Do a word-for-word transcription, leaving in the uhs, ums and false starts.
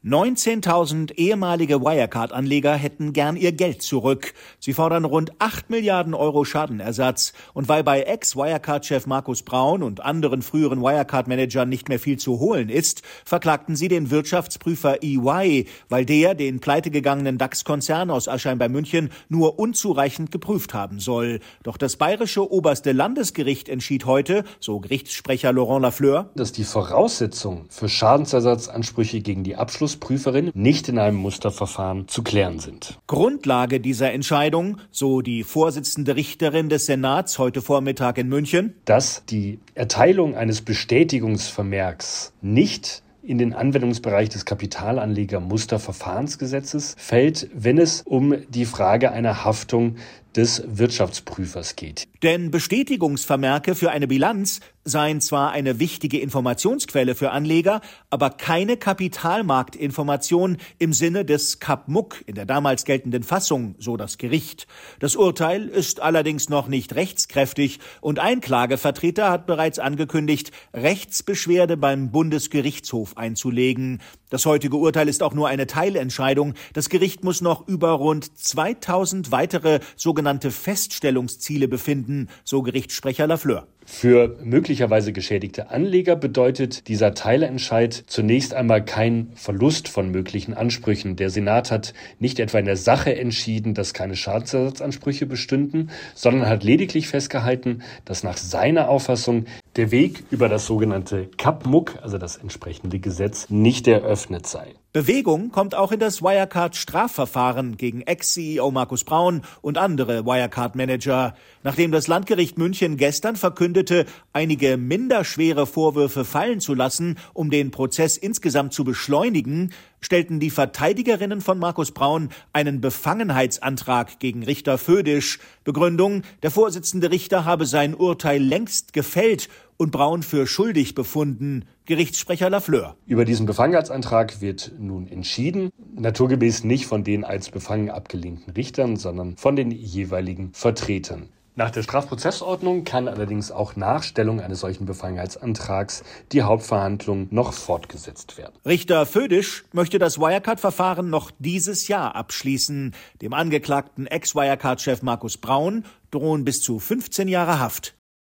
neunzehntausend ehemalige Wirecard-Anleger hätten gern ihr Geld zurück. Sie fordern rund acht Milliarden Euro Schadenersatz. Und weil bei Ex-Wirecard-Chef Markus Braun und anderen früheren Wirecard-Managern nicht mehr viel zu holen ist, verklagten sie den Wirtschaftsprüfer E Y, weil der den pleitegegangenen DAX-Konzern aus Aschheim bei München nur unzureichend geprüft haben soll. Doch das bayerische oberste Landesgericht entschied heute, so Gerichtssprecher Laurent Lafleur, dass die Voraussetzungen für Schadensersatzansprüche gegen die Abschlussprüferin nicht in einem Musterverfahren zu klären sind. Grundlage dieser Entscheidung, so die Vorsitzende Richterin des Senats heute Vormittag in München, dass die Erteilung eines Bestätigungsvermerks nicht in den Anwendungsbereich des Kapitalanleger-Musterverfahrensgesetzes fällt, wenn es um die Frage einer Haftung des Wirtschaftsprüfers geht. Denn Bestätigungsvermerke für eine Bilanz seien zwar eine wichtige Informationsquelle für Anleger, aber keine Kapitalmarktinformation im Sinne des Kap-Muck in der damals geltenden Fassung, so das Gericht. Das Urteil ist allerdings noch nicht rechtskräftig und ein Klagevertreter hat bereits angekündigt, Rechtsbeschwerde beim Bundesgerichtshof einzulegen. Das heutige Urteil ist auch nur eine Teilentscheidung. Das Gericht muss noch über rund zweitausend weitere sogenannte Feststellungsziele befinden, so Gerichtssprecher Lafleur. Für möglicherweise geschädigte Anleger bedeutet dieser Teilentscheid zunächst einmal kein Verlust von möglichen Ansprüchen. Der Senat hat nicht etwa in der Sache entschieden, dass keine Schadensersatzansprüche bestünden, sondern hat lediglich festgehalten, dass nach seiner Auffassung der Weg über das sogenannte Kap-Muck, also das entsprechende Gesetz, nicht eröffnet sei. Bewegung kommt auch in das Wirecard-Strafverfahren gegen Ex-C E O Markus Braun und andere Wirecard-Manager. Nachdem das Landgericht München gestern verkündete, einige minderschwere Vorwürfe fallen zu lassen, um den Prozess insgesamt zu beschleunigen, stellten die Verteidigerinnen von Markus Braun einen Befangenheitsantrag gegen Richter Födisch. Begründung: Der Vorsitzende Richter habe sein Urteil längst gefällt und Braun für schuldig befunden. Gerichtssprecher Lafleur. Über diesen Befangenheitsantrag wird nun entschieden, naturgemäß nicht von den als befangen abgelehnten Richtern, sondern von den jeweiligen Vertretern. Nach der Strafprozessordnung kann allerdings auch nach Stellung eines solchen Befangenheitsantrags die Hauptverhandlung noch fortgesetzt werden. Richter Födisch möchte das Wirecard-Verfahren noch dieses Jahr abschließen. Dem angeklagten Ex-Wirecard-Chef Markus Braun drohen bis zu fünfzehn Jahre Haft.